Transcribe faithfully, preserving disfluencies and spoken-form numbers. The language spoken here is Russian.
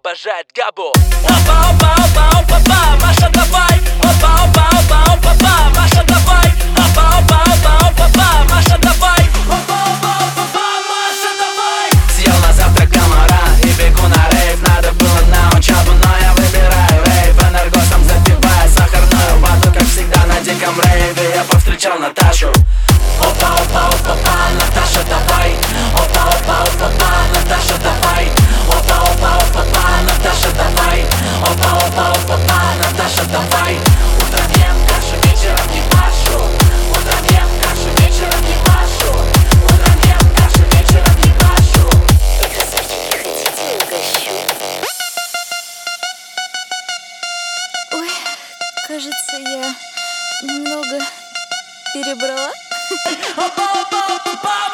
обожает Габу. Опа, опа, опа, опа, опа, Маша, давай. Опа, опа, опа, опа, опа, Маша, давай. Опа, опа, опа, опа, опа, Маша, давай. Опа, опа, опа, опа, Маша, давай. Съел на завтрак комара и бегу на рейв. Надо было на учебу, но я выбираю рейв. Энергосом запивая сахарную вату, как всегда на диком рейве. Я повстречал Наташу. Опа, опа, опа, опа, Наташа, давай. Опа, опа, опа, опа, Наташа, давай. Опа, опа, опа, опа, Наташа, давай. Опа, опа, опа, опа, Наташа, давай. Утром ем кашу, вечером не пашу. Утром ем кашу, вечером не пашу. Утром ем кашу, вечером не пашу. Эй, красавчики, хотите угощу? Ой, кажется, я немного перебрала. Опа, опа, опа, опа,